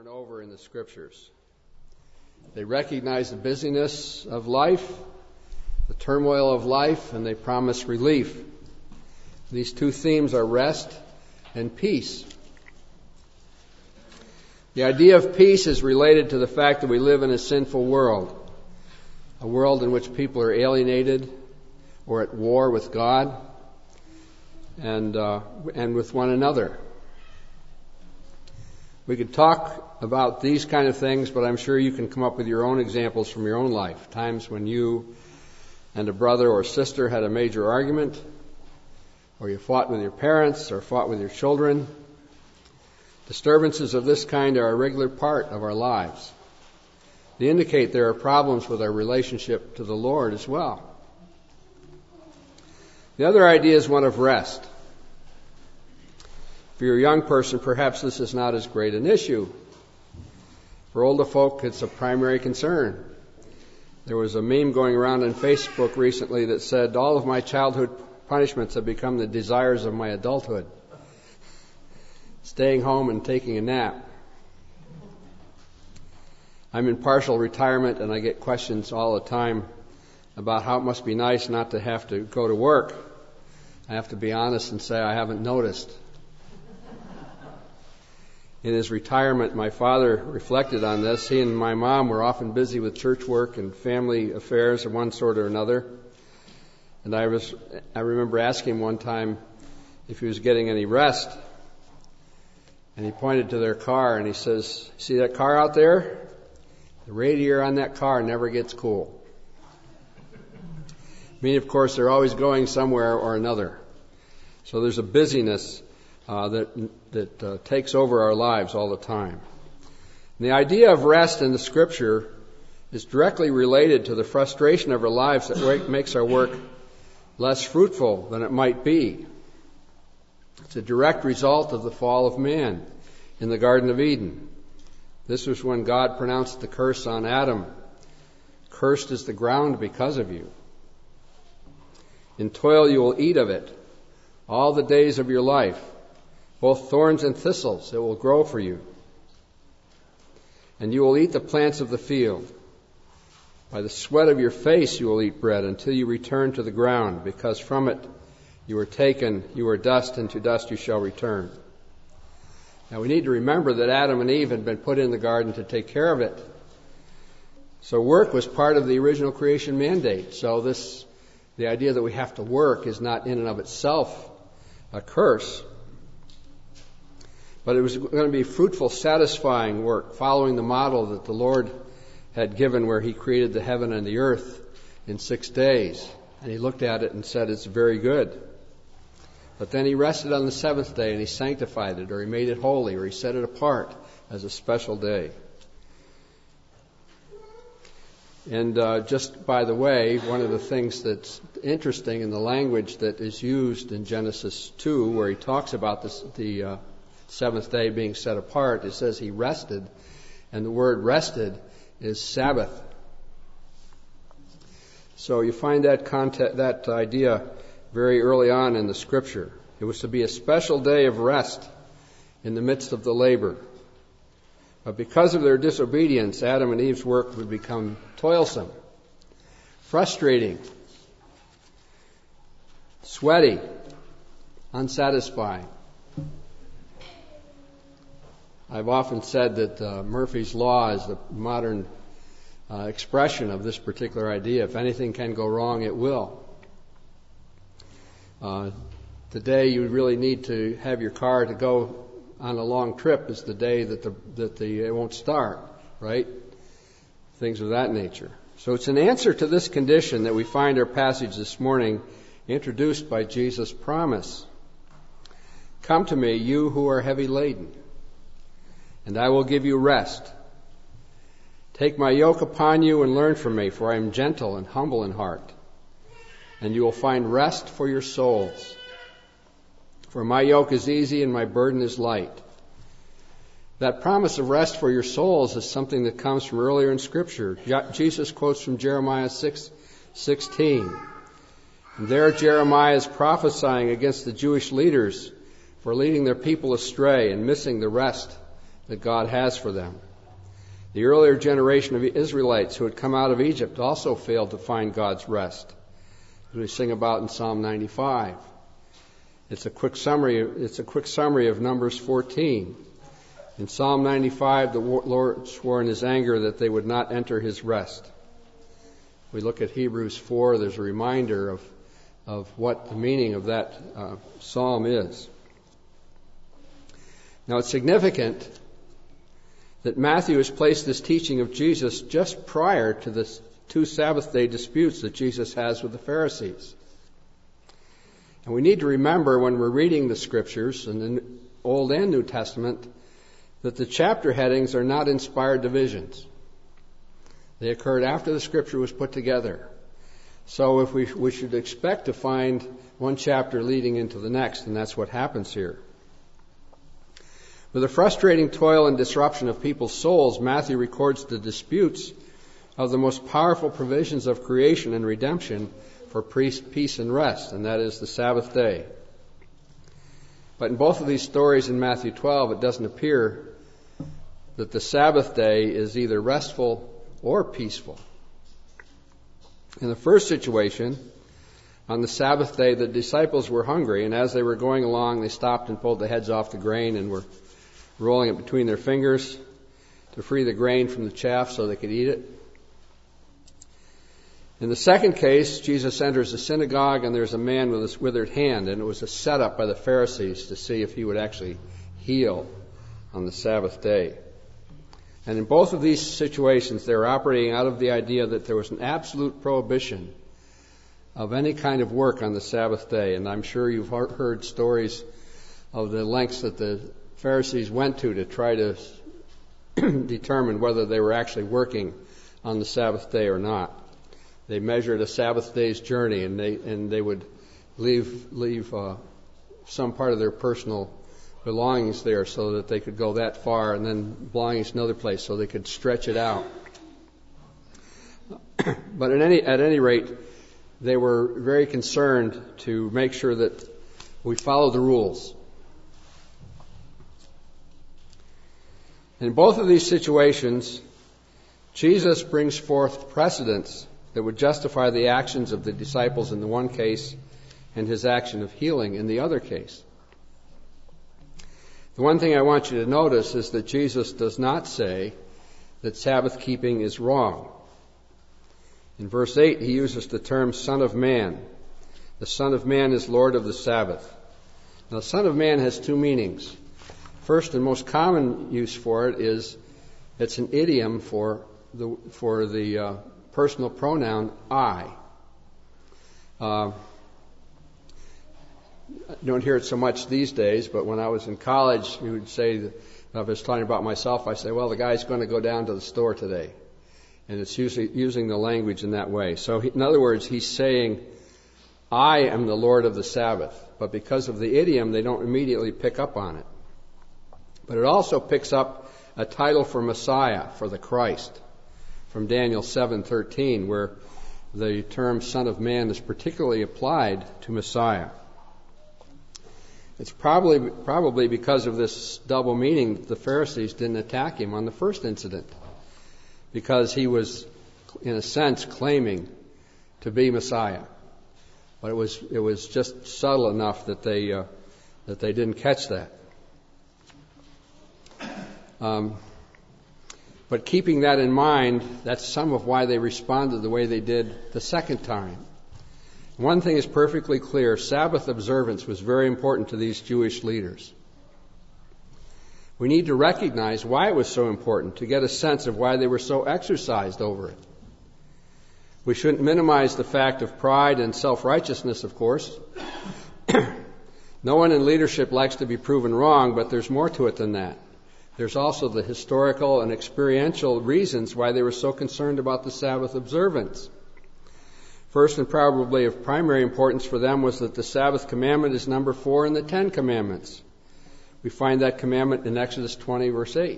and over in the Scriptures. They recognize the busyness of life, the turmoil of life, and they promise relief. These two themes are rest and peace. The idea of peace is related to the fact that we live in a sinful world, a world in which people are alienated or at war with God and with one another. We could talk about these kind of things, but I'm sure you can come up with your own examples from your own life. Times when you and a brother or sister had a major argument, or you fought with your parents, or fought with your children. Disturbances of this kind are a regular part of our lives. They indicate there are problems with our relationship to the Lord as well. The other idea is one of rest. For your young person, perhaps this is not as great an issue. For older folk, it's a primary concern. There was a meme going around on Facebook recently that said, "All of my childhood punishments have become the desires of my adulthood. Staying home and taking a nap." I'm in partial retirement and I get questions all the time about how it must be nice not to have to go to work. I have to be honest and say I haven't noticed. In his retirement, my father reflected on this. He and my mom were often busy with church work and family affairs of one sort or another. And I remember asking him one time if he was getting any rest. And he pointed to their car and he says, "See that car out there? The radiator on that car never gets cool." I mean, of course, they're always going somewhere or another. So there's a busyness that takes over our lives all the time. And the idea of rest in the Scripture is directly related to the frustration of our lives that makes our work less fruitful than it might be. It's a direct result of the fall of man in the Garden of Eden. This was when God pronounced the curse on Adam. "Cursed is the ground because of you. In toil you will eat of it all the days of your life. Both thorns and thistles it will grow for you. And you will eat the plants of the field. By the sweat of your face you will eat bread until you return to the ground, because from it you were taken, you are dust, and to dust you shall return." Now we need to remember that Adam and Eve had been put in the garden to take care of it. So work was part of the original creation mandate. So the idea that we have to work is not in and of itself a curse. But it was going to be fruitful, satisfying work, following the model that the Lord had given where He created the heaven and the earth in 6 days. And He looked at it and said, "It's very good." But then He rested on the seventh day and He sanctified it, or He made it holy, or He set it apart as a special day. And just by the way, one of the things that's interesting in the language that is used in Genesis 2, where He talks about the seventh day being set apart, it says He rested, and the word rested is Sabbath. So you find that idea very early on in the Scripture. It was to be a special day of rest in the midst of the labor. But because of their disobedience, Adam and Eve's work would become toilsome, frustrating, sweaty, unsatisfying. I've often said that Murphy's Law is the modern expression of this particular idea. If anything can go wrong, it will. The day you really need to have your car to go on a long trip is the day that it won't start, right? Things of that nature. So it's an answer to this condition that we find our passage this morning introduced by Jesus' promise. "Come to me, you who are heavy laden, and I will give you rest. Take my yoke upon you and learn from me, for I am gentle and humble in heart, and you will find rest for your souls. For my yoke is easy and my burden is light." That promise of rest for your souls is something that comes from earlier in Scripture. Jesus quotes from Jeremiah 6:16. And there Jeremiah is prophesying against the Jewish leaders for leading their people astray and missing the rest that God has for them. The earlier generation of Israelites who had come out of Egypt also failed to find God's rest, as we sing about in Psalm 95. It's a quick summary of Numbers 14. In Psalm 95, the Lord swore in his anger that they would not enter his rest. We look at Hebrews 4, there's a reminder of what the meaning of that psalm is. Now it's significant that Matthew has placed this teaching of Jesus just prior to the 2 Sabbath day disputes that Jesus has with the Pharisees. And we need to remember when we're reading the Scriptures, in the Old and New Testament, that the chapter headings are not inspired divisions. They occurred after the Scripture was put together. So if we should expect to find one chapter leading into the next, and that's what happens here. With the frustrating toil and disruption of people's souls, Matthew records the disputes of the most powerful provisions of creation and redemption for peace and rest, and that is the Sabbath day. But in both of these stories in Matthew 12, it doesn't appear that the Sabbath day is either restful or peaceful. In the first situation, on the Sabbath day, the disciples were hungry, and as they were going along, they stopped and pulled the heads off the grain and were rolling it between their fingers to free the grain from the chaff so they could eat it. In the second case, Jesus enters the synagogue and there's a man with a withered hand, and it was a setup by the Pharisees to see if he would actually heal on the Sabbath day. And in both of these situations, they were operating out of the idea that there was an absolute prohibition of any kind of work on the Sabbath day. And I'm sure you've heard stories of the lengths that the Pharisees went to try to determine whether they were actually working on the Sabbath day or not. They measured a Sabbath day's journey, and they would leave some part of their personal belongings there so that they could go that far, and then belongings in another place so they could stretch it out. But at any rate, they were very concerned to make sure that we follow the rules. In both of these situations, Jesus brings forth precedents that would justify the actions of the disciples in the one case and his action of healing in the other case. The one thing I want you to notice is that Jesus does not say that Sabbath keeping is wrong. In verse 8, he uses the term Son of Man. The Son of Man is Lord of the Sabbath. Now, the Son of Man has two meanings. First and most common use for it is it's an idiom for the personal pronoun I. Don't hear it so much these days, but when I was in college, we would say, if I was talking about myself, I say, well, the guy's going to go down to the store today. And it's usually using the language in that way. So in other words, he's saying, I am the Lord of the Sabbath. But because of the idiom, they don't immediately pick up on it. But it also picks up a title for Messiah, for the Christ, from Daniel 7:13, where the term Son of Man is particularly applied to Messiah. It's probably because of this double meaning that the Pharisees didn't attack him on the first incident, because he was, in a sense, claiming to be Messiah. But it was just subtle enough that they didn't catch that. But keeping that in mind, that's some of why they responded the way they did the second time. One thing is perfectly clear: Sabbath observance was very important to these Jewish leaders. We need to recognize why it was so important to get a sense of why they were so exercised over it. We shouldn't minimize the fact of pride and self-righteousness, of course. No one in leadership likes to be proven wrong, but there's more to it than that. There's also the historical and experiential reasons why they were so concerned about the Sabbath observance. First, and probably of primary importance for them, was that the Sabbath commandment is number 4 in the 10 commandments. We find that commandment in Exodus 20, verse 8.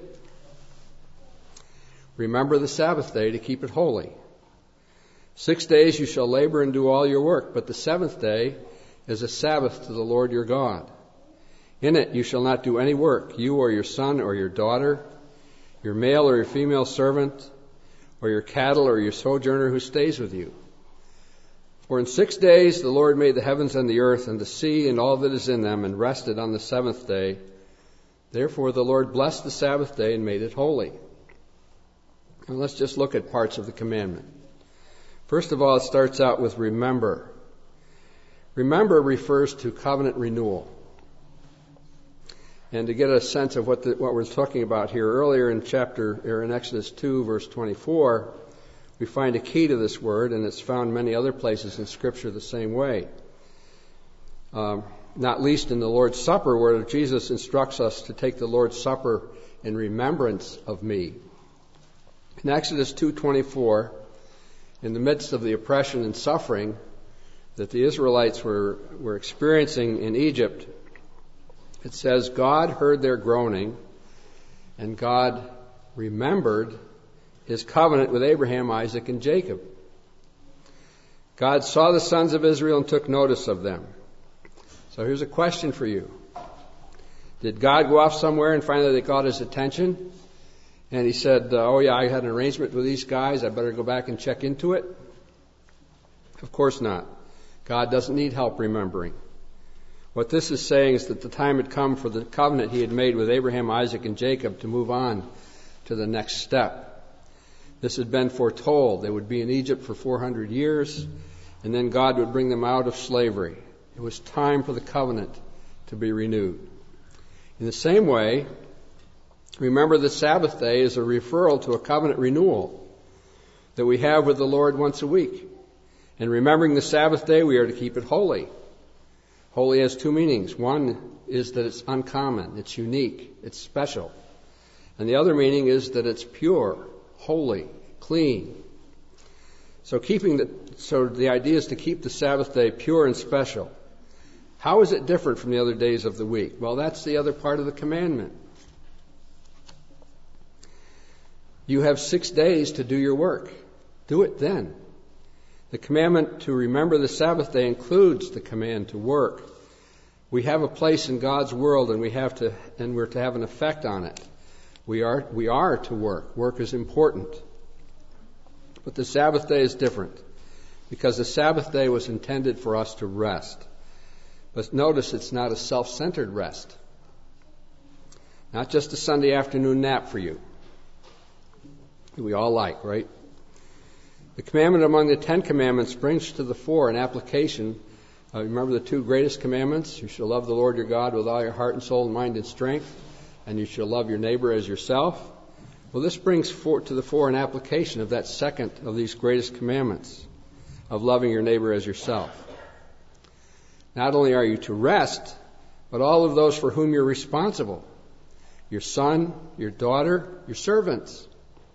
Remember the Sabbath day to keep it holy. 6 days you shall labor and do all your work, but the seventh day is a Sabbath to the Lord your God. In it you shall not do any work, you or your son or your daughter, your male or your female servant, or your cattle or your sojourner who stays with you. For in 6 days the Lord made the heavens and the earth and the sea and all that is in them, and rested on the seventh day. Therefore the Lord blessed the Sabbath day and made it holy. Now let's just look at parts of the commandment. First of all, it starts out with remember. Remember refers to covenant renewal. And to get a sense of what we're talking about here, earlier in Exodus 2, verse 24, we find a key to this word, and it's found many other places in Scripture the same way. Not least in the Lord's Supper, where Jesus instructs us to take the Lord's Supper in remembrance of me. In Exodus 2:24, in the midst of the oppression and suffering that the Israelites were experiencing in Egypt, it says, God heard their groaning, and God remembered his covenant with Abraham, Isaac, and Jacob. God saw the sons of Israel and took notice of them. So here's a question for you. Did God go off somewhere and finally they caught his attention? And he said, oh yeah, I had an arrangement with these guys, I better go back and check into it? Of course not. God doesn't need help remembering. What this is saying is that the time had come for the covenant he had made with Abraham, Isaac, and Jacob to move on to the next step. This had been foretold. They would be in Egypt for 400 years, and then God would bring them out of slavery. It was time for the covenant to be renewed. In the same way, remember the Sabbath day is a referral to a covenant renewal that we have with the Lord once a week. And remembering the Sabbath day, we are to keep it holy. Holy has two meanings. One is that it's uncommon, it's unique, it's special. And the other meaning is that it's pure, holy, clean. So the idea is to keep the Sabbath day pure and special. How is it different from the other days of the week? Well, that's the other part of the commandment. You have 6 days to do your work. Do it then. The commandment to remember the Sabbath day includes the command to work. We have a place in God's world, and we're to have an effect on it. We are to work. Work is important. But the Sabbath day is different, because the Sabbath day was intended for us to rest. But notice it's not a self-centered rest. Not just a Sunday afternoon nap for you. We all like, right? The commandment among the 10 commandments brings to the fore an application. Remember the 2 greatest commandments? You shall love the Lord your God with all your heart and soul and mind and strength, and you shall love your neighbor as yourself. Well, this brings to the fore an application of that second of these greatest commandments, of loving your neighbor as yourself. Not only are you to rest, but all of those for whom you're responsible. Your son, your daughter, your servants.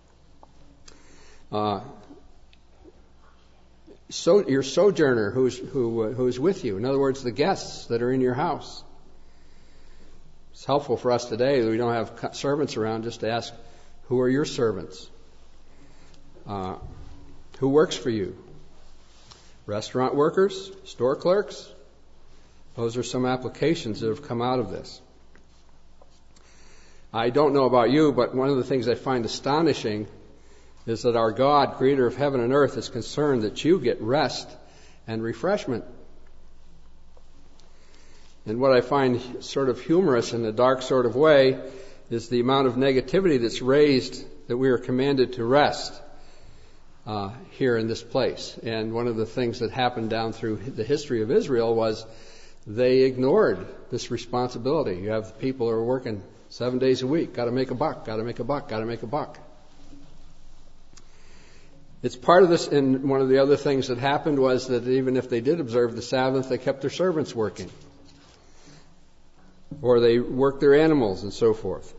Your sojourner who's with you. In other words, the guests that are in your house. It's helpful for us today that we don't have servants around just to ask, who are your servants? Who works for you? Restaurant workers? Store clerks? Those are some applications that have come out of this. I don't know about you, but one of the things I find astonishing is that our God, creator of heaven and earth, is concerned that you get rest and refreshment. And what I find sort of humorous in a dark sort of way is the amount of negativity that's raised that we are commanded to rest here in this place. And one of the things that happened down through the history of Israel was they ignored this responsibility. You have people who are working 7 days a week. Got to make a buck, got to make a buck, got to make a buck. It's part of this, and one of the other things that happened was that even if they did observe the Sabbath, they kept their servants working. Or they worked their animals and so forth.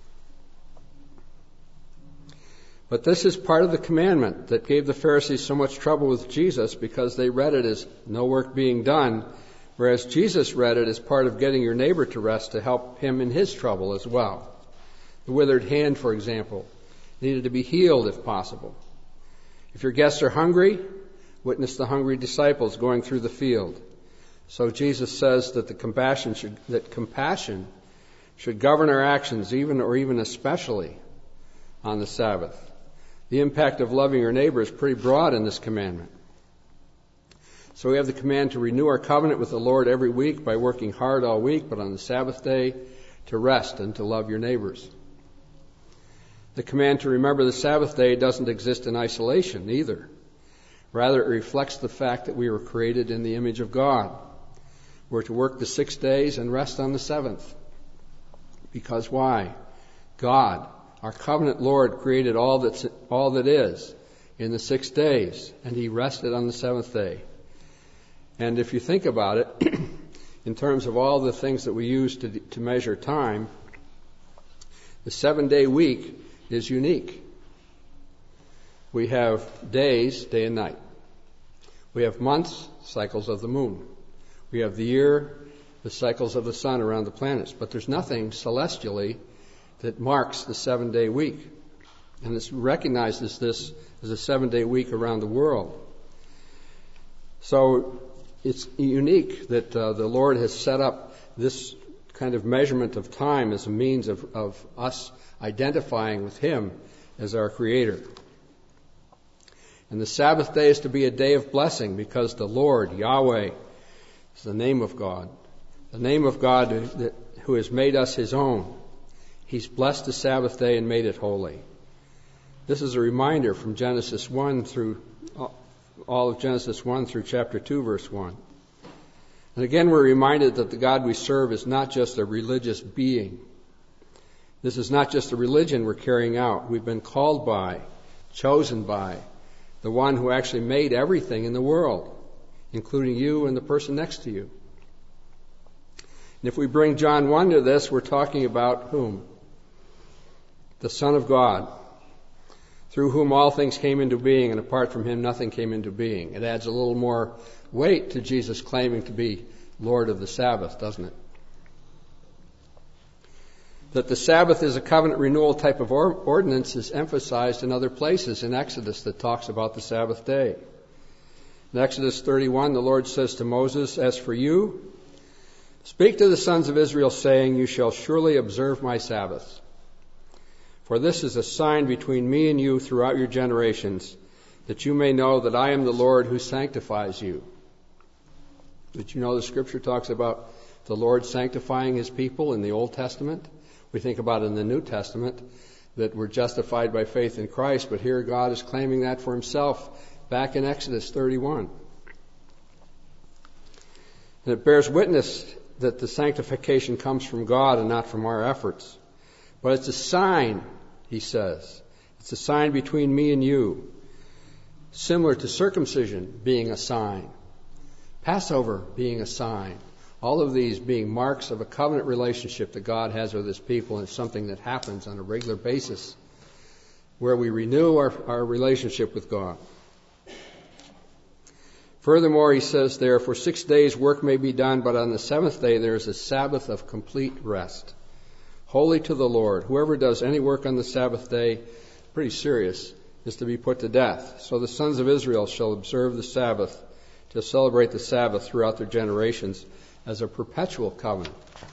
But this is part of the commandment that gave the Pharisees so much trouble with Jesus, because they read it as no work being done, whereas Jesus read it as part of getting your neighbor to rest to help him in his trouble as well. The withered hand, for example, needed to be healed if possible. If your guests are hungry, witness the hungry disciples going through the field. So Jesus says that compassion should govern our actions, even especially on the Sabbath. The impact of loving your neighbor is pretty broad in this commandment. So we have the command to renew our covenant with the Lord every week by working hard all week, but on the Sabbath day to rest and to love your neighbors. The command to remember the Sabbath day doesn't exist in isolation either. Rather, it reflects the fact that we were created in the image of God. We're to work the 6 days and rest on the seventh. Because why? God, our covenant Lord, created all that is in the 6 days, and He rested on the seventh day. And if you think about it, in terms of all the things that we use to measure time, the 7-day week is unique. We have days, day and night. We have months, cycles of the moon. We have the year, the cycles of the sun around the planets. But there's nothing celestially that marks the 7-day week. And this recognizes this as a 7-day week around the world. So it's unique that the Lord has set up this kind of measurement of time as a means of us identifying with Him as our Creator. And the Sabbath day is to be a day of blessing because the Lord, Yahweh, is the name of God. The name of God who has made us His own. He's blessed the Sabbath day and made it holy. This is a reminder from Genesis 1 through all of Genesis 1 through chapter 2, verse 1. And again, we're reminded that the God we serve is not just a religious being. This is not just a religion we're carrying out. We've been called by, chosen by, the one who actually made everything in the world, including you and the person next to you. And if we bring John 1 to this, we're talking about whom? The Son of God, through whom all things came into being, and apart from Him nothing came into being. It adds a little more weight to Jesus claiming to be Lord of the Sabbath, doesn't it? That the Sabbath is a covenant renewal type of ordinance is emphasized in other places in Exodus that talks about the Sabbath day. In Exodus 31, the Lord says to Moses, "As for you, speak to the sons of Israel, saying, you shall surely observe my Sabbaths. For this is a sign between me and you throughout your generations, that you may know that I am the Lord who sanctifies you." Did you know the Scripture talks about the Lord sanctifying His people in the Old Testament? We think about it in the New Testament, that we're justified by faith in Christ, but here God is claiming that for Himself back in Exodus 31. And it bears witness that the sanctification comes from God and not from our efforts. But it's a sign, He says. It's a sign between me and you, similar to circumcision being a sign, Passover being a sign. All of these being marks of a covenant relationship that God has with His people, and it's something that happens on a regular basis where we renew our relationship with God. Furthermore, He says there, for 6 days work may be done, but on the seventh day there is a Sabbath of complete rest, holy to the Lord. Whoever does any work on the Sabbath day, pretty serious, is to be put to death. So the sons of Israel shall observe the Sabbath, to celebrate the Sabbath throughout their generations as a perpetual covenant.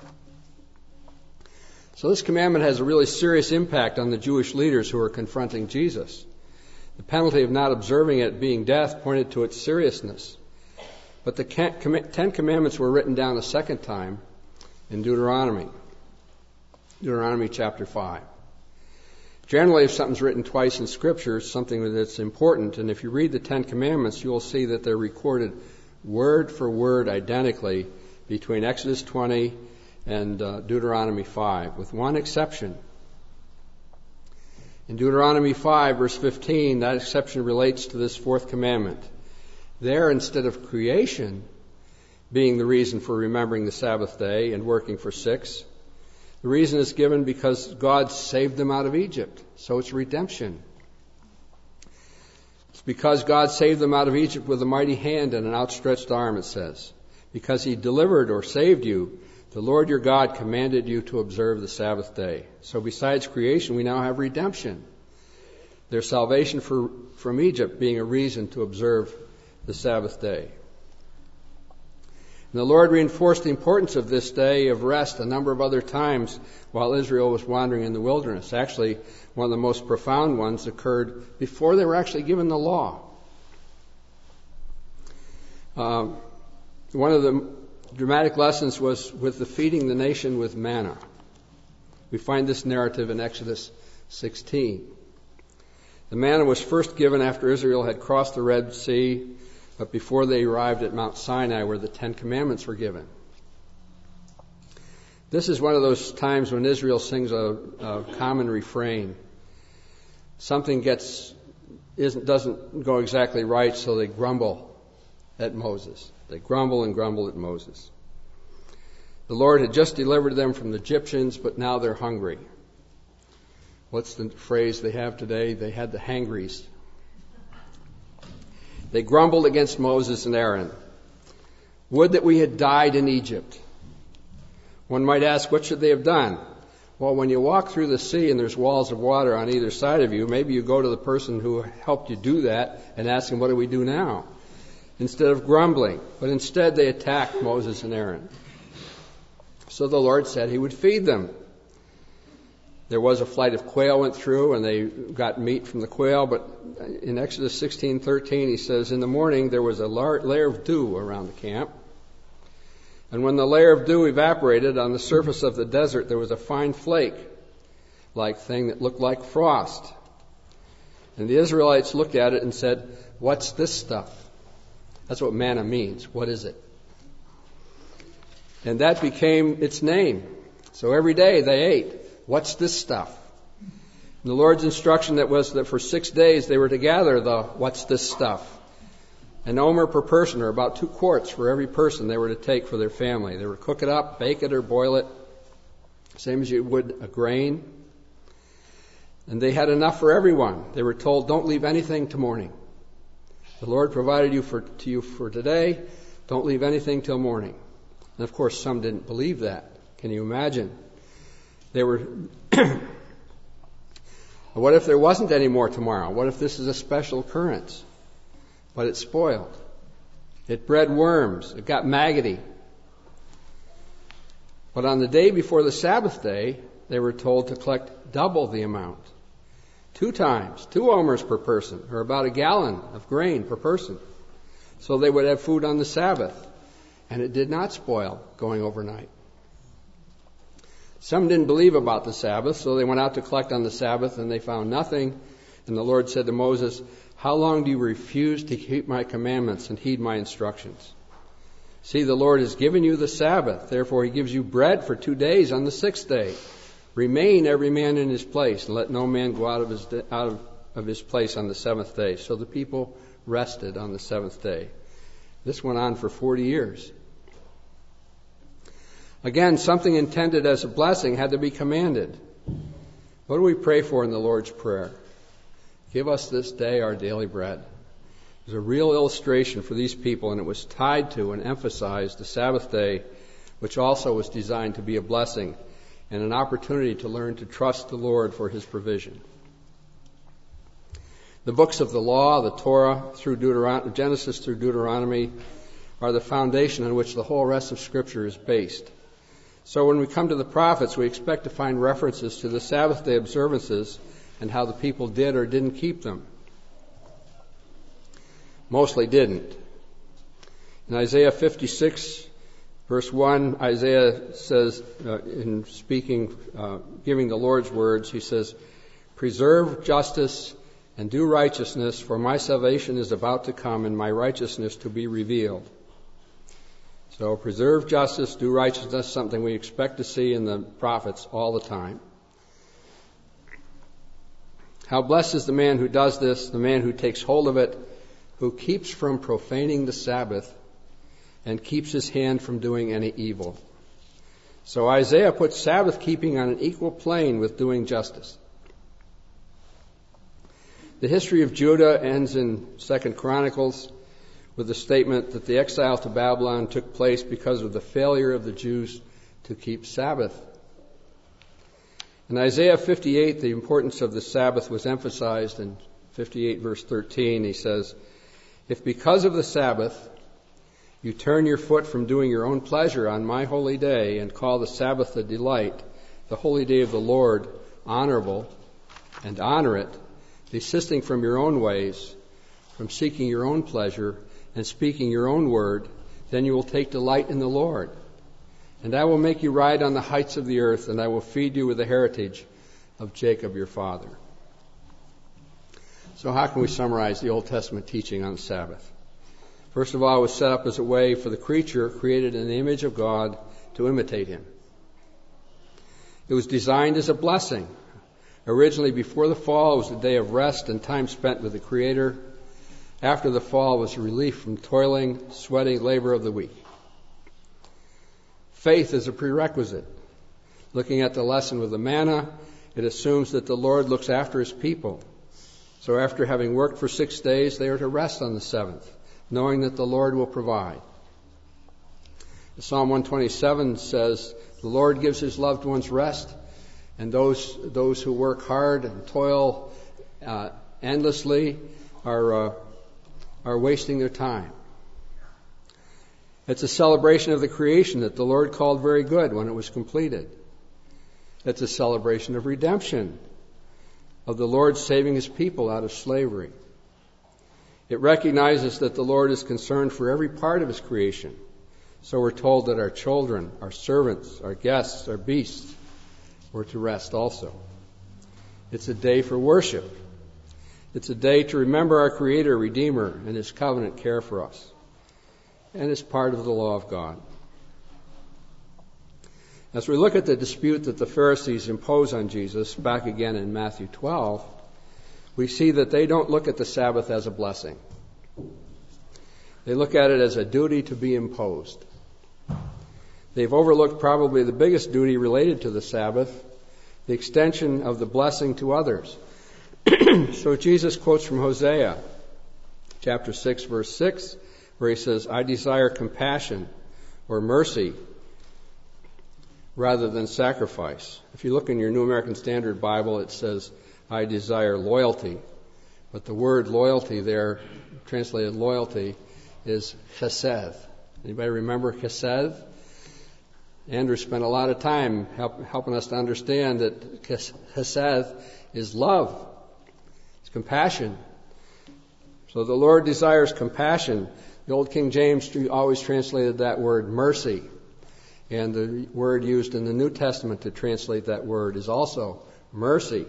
So this commandment has a really serious impact on the Jewish leaders who are confronting Jesus. The penalty of not observing it being death pointed to its seriousness. But the 10 Commandments were written down a second time in Deuteronomy chapter 5. Generally, if something's written twice in Scripture, it's something that's important. And if you read the 10 Commandments, you'll see that they're recorded word for word identically between Exodus 20 and Deuteronomy 5, with one exception. In Deuteronomy 5, verse 15, that exception relates to this fourth commandment. There, instead of creation being the reason for remembering the Sabbath day and working for 6, the reason is given because God saved them out of Egypt. So it's redemption. It's because God saved them out of Egypt with a mighty hand and an outstretched arm, it says. Because He delivered or saved you, the Lord your God commanded you to observe the Sabbath day. So besides creation, we now have redemption. There's salvation from Egypt being a reason to observe the Sabbath day. And the Lord reinforced the importance of this day of rest a number of other times while Israel was wandering in the wilderness. Actually, one of the most profound ones occurred before they were actually given the law. One of the dramatic lessons was with the feeding the nation with manna. We find this narrative in Exodus 16. The manna was first given after Israel had crossed the Red Sea, but before they arrived at Mount Sinai where the Ten Commandments were given. This is one of those times when Israel sings a common refrain. Something doesn't go exactly right, so they grumble at Moses. They grumble and grumble at Moses. The Lord had just delivered them from the Egyptians, but now they're hungry. What's the phrase they have today? They had the hangries. They grumbled against Moses and Aaron. Would that we had died in Egypt. One might ask, what should they have done? Well, when you walk through the sea and there's walls of water on either side of you, maybe you go to the person who helped you do that and ask him, what do we do now? Instead of grumbling. But instead they attacked Moses and Aaron. So the Lord said he would feed them. There was a flight of quail went through, and they got meat from the quail. But in Exodus 16:13, he says, in the morning there was a layer of dew around the camp. And when the layer of dew evaporated, on the surface of the desert there was a fine flake-like thing that looked like frost. And the Israelites looked at it and said, what's this stuff? That's what manna means. What is it? And that became its name. So every day they ate. What's this stuff? And the Lord's instruction that was that for 6 days they were to gather the what's this stuff. An omer per person, or about 2 quarts for every person they were to take for their family. They were to cook it up, bake it, or boil it, same as you would a grain. And they had enough for everyone. They were told, don't leave anything to morning. The Lord provided to you for today. Don't leave anything till morning. And of course, some didn't believe that. Can you imagine? They were, what if there wasn't any more tomorrow? What if this is a special occurrence? But it spoiled. It bred worms. It got maggoty. But on the day before the Sabbath day, they were told to collect double the amount. 2 times, 2 omers per person, or about a gallon of grain per person. So they would have food on the Sabbath. And it did not spoil going overnight. Some didn't believe about the Sabbath, so they went out to collect on the Sabbath, and they found nothing. And the Lord said to Moses, how long do you refuse to keep my commandments and heed my instructions? See, the Lord has given you the Sabbath. Therefore, he gives you bread for 2 days on the 6th day. Remain every man in his place, and let no man go out of his place on the 7th day. So the people rested on the 7th day. This went on for 40 years. Again, something intended as a blessing had to be commanded. What do we pray for in the Lord's Prayer? Give us this day our daily bread. It was a real illustration for these people, and it was tied to and emphasized the Sabbath day, which also was designed to be a blessing and an opportunity to learn to trust the Lord for his provision. The books of the law, the Torah, through Genesis through Deuteronomy, are the foundation on which the whole rest of Scripture is based. So when we come to the prophets, we expect to find references to the Sabbath day observances and how the people did or didn't keep them. Mostly didn't. In Isaiah 56, verse 1, Isaiah says, in speaking, giving the Lord's words, he says, preserve justice and do righteousness, for my salvation is about to come and my righteousness to be revealed. So preserve justice, do righteousness, something we expect to see in the prophets all the time. How blessed is the man who does this, the man who takes hold of it, who keeps from profaning the Sabbath and keeps his hand from doing any evil. So Isaiah puts Sabbath keeping on an equal plane with doing justice. The history of Judah ends in 2 Chronicles with the statement that the exile to Babylon took place because of the failure of the Jews to keep Sabbath. In Isaiah 58, the importance of the Sabbath was emphasized in 58 verse 13. He says, if because of the Sabbath You turn your foot from doing your own pleasure on my holy day and call the Sabbath a delight, the holy day of the Lord honorable, and honor it, desisting from your own ways, from seeking your own pleasure and speaking your own word, then you will take delight in the Lord. And I will make you ride on the heights of the earth, and I will feed you with the heritage of Jacob your father. So how can we summarize the Old Testament teaching on the Sabbath? First of all, it was set up as a way for the creature created in the image of God to imitate him. It was designed as a blessing. Originally, before the fall, it was a day of rest and time spent with the Creator. After the fall, it was relief from toiling, sweating labor of the week. Faith is a prerequisite. Looking at the lesson with the manna, it assumes that the Lord looks after his people. So after having worked for 6 days, they are to rest on the seventh, knowing that the Lord will provide. Psalm 127 says, the Lord gives his loved ones rest, and those who work hard and toil endlessly are wasting their time. It's a celebration of the creation that the Lord called very good when it was completed. It's a celebration of redemption, of the Lord saving his people out of slavery. It recognizes that the Lord is concerned for every part of his creation. So we're told that our children, our servants, our guests, our beasts were to rest also. It's a day for worship. It's a day to remember our Creator, Redeemer, and his covenant care for us. And it's part of the law of God. As we look at the dispute that the Pharisees impose on Jesus, back again in Matthew 12, we see that they don't look at the Sabbath as a blessing. They look at it as a duty to be imposed. They've overlooked probably the biggest duty related to the Sabbath, the extension of the blessing to others. So Jesus quotes from Hosea, chapter 6, verse 6, where he says, I desire compassion or mercy rather than sacrifice. If you look in your New American Standard Bible, it says, I desire loyalty. But the word loyalty there, translated loyalty, is chesed. Anybody remember chesed? Andrew spent a lot of time helping us to understand that chesed is love. It's compassion. So the Lord desires compassion. The old King James always translated that word mercy. And the word used in the New Testament to translate that word is also mercy.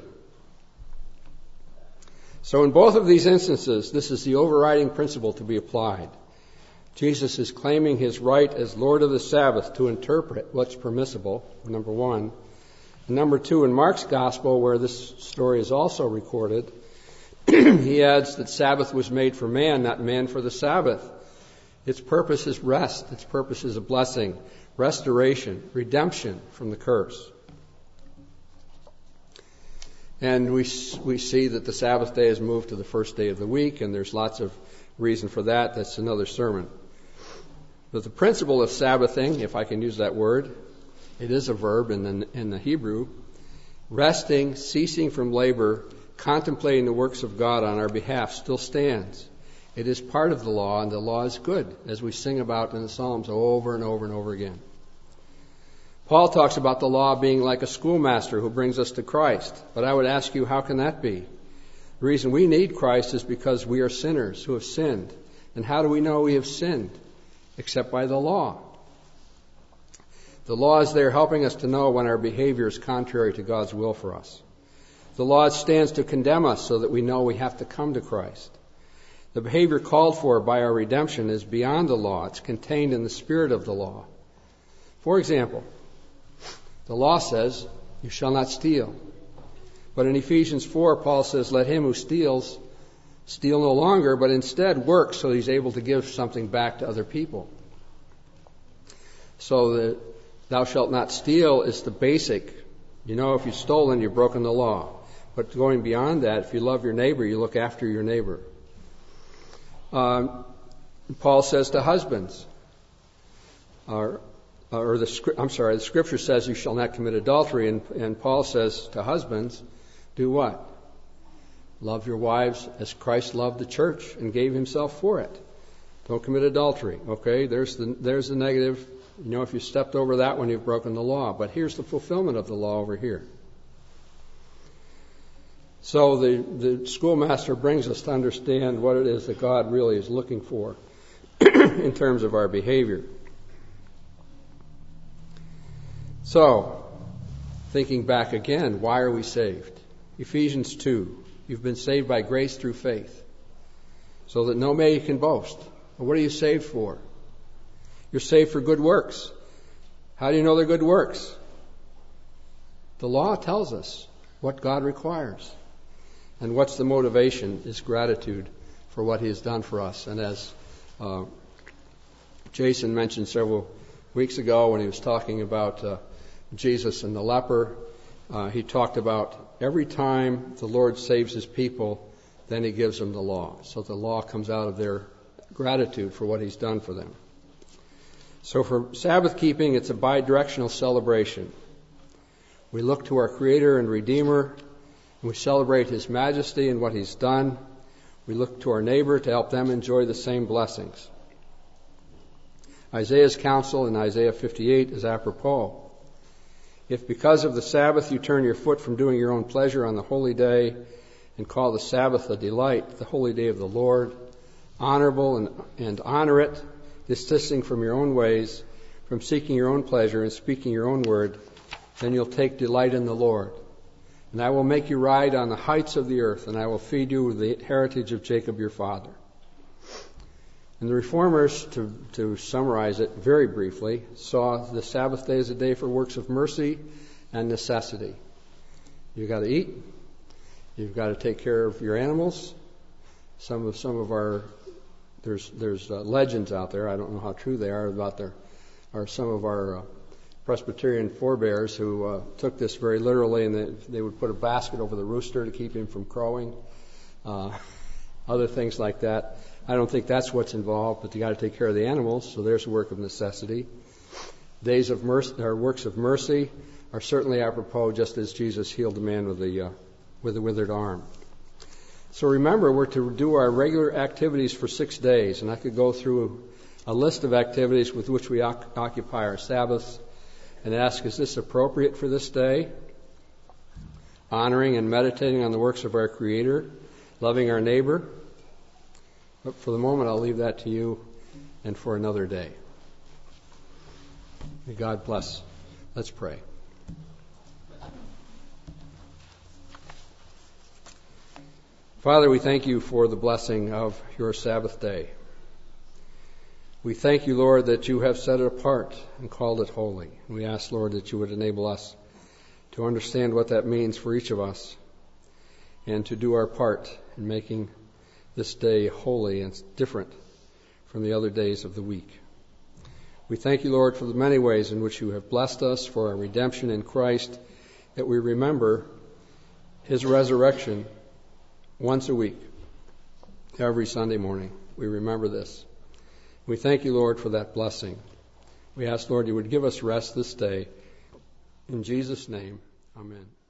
So in both of these instances, this is the overriding principle to be applied. Jesus is claiming his right as Lord of the Sabbath to interpret what's permissible, number one. And number two, in Mark's Gospel, where this story is also recorded, he adds that Sabbath was made for man, not man for the Sabbath. Its purpose is rest. Its purpose is a blessing, restoration, redemption from the curse. And we see that the Sabbath day is moved to the first day of the week, and there's lots of reason for that. That's another sermon. But the principle of Sabbathing, if I can use that word, it is a verb in the Hebrew, resting, ceasing from labor, contemplating the works of God on our behalf still stands. It is part of the law, and the law is good, as we sing about in the Psalms over and over and over again. Paul talks about the law being like a schoolmaster who brings us to Christ. But I would ask you, how can that be? The reason we need Christ is because we are sinners who have sinned. And how do we know we have sinned? Except by the law. The law is there helping us to know when our behavior is contrary to God's will for us. The law stands to condemn us so that we know we have to come to Christ. The behavior called for by our redemption is beyond the law. It's contained in the spirit of the law. For example, the law says, you shall not steal. But in Ephesians 4, Paul says, let him who steals steal no longer, but instead work so he's able to give something back to other people. So the thou shalt not steal is the basic. You know, if you've stolen, you've broken the law. But going beyond that, if you love your neighbor, you look after your neighbor. Paul says to husbands, the scripture says you shall not commit adultery, and Paul says to husbands, do what? Love your wives as Christ loved the church and gave himself for it. Don't commit adultery. Okay, there's the negative. You know, if you stepped over that one, you've broken the law. But here's the fulfillment of the law over here. So the schoolmaster brings us to understand what it is that God really is looking for in terms of our behavior. So, thinking back again, why are we saved? Ephesians 2, you've been saved by grace through faith, so that no man can boast. Well, what are you saved for? You're saved for good works. How do you know they're good works? The law tells us what God requires. And what's the motivation is gratitude for what He has done for us. And as Jason mentioned several weeks ago when he was talking about Jesus and the leper, he talked about every time the Lord saves His people, then He gives them the law. So the law comes out of their gratitude for what He's done for them. So for Sabbath keeping, it's a bi-directional celebration. We look to our Creator and Redeemer. We celebrate His majesty and what He's done. We look to our neighbor to help them enjoy the same blessings. Isaiah's counsel in Isaiah 58 is apropos. If because of the Sabbath you turn your foot from doing your own pleasure on the holy day and call the Sabbath a delight, the holy day of the Lord, honorable and honor it, desisting from your own ways, from seeking your own pleasure and speaking your own word, then you'll take delight in the Lord. And I will make you ride on the heights of the earth, and I will feed you with the heritage of Jacob your father. And the Reformers, to summarize it very briefly, saw the Sabbath day as a day for works of mercy and necessity. You've got to eat. You've got to take care of your animals. Some of our there's legends out there. I don't know how true they are about some of our Presbyterian forebears who took this very literally, and they would put a basket over the rooster to keep him from crowing. Other things like that. I don't think that's what's involved, but you got to take care of the animals, so there's a work of necessity. Days of mercy, or works of mercy, are certainly apropos, just as Jesus healed the man with the withered arm. So remember, we're to do our regular activities for 6 days, and I could go through a list of activities with which we occupy our Sabbaths and ask, is this appropriate for this day? Honoring and meditating on the works of our Creator, loving our neighbor. But for the moment, I'll leave that to you and for another day. May God bless. Let's pray. Father, we thank you for the blessing of your Sabbath day. We thank you, Lord, that you have set it apart and called it holy. And we ask, Lord, that you would enable us to understand what that means for each of us and to do our part in making this day holy and different from the other days of the week. We thank you, Lord, for the many ways in which you have blessed us for our redemption in Christ, that we remember his resurrection once a week, every Sunday morning. We remember this. We thank you, Lord, for that blessing. We ask, Lord, you would give us rest this day. In Jesus' name, amen.